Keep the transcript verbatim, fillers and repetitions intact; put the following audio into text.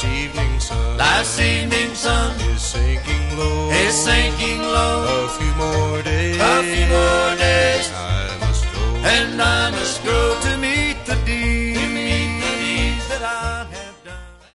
Life's evening sun Life's evening sun is sinking low. is sinking low. A few more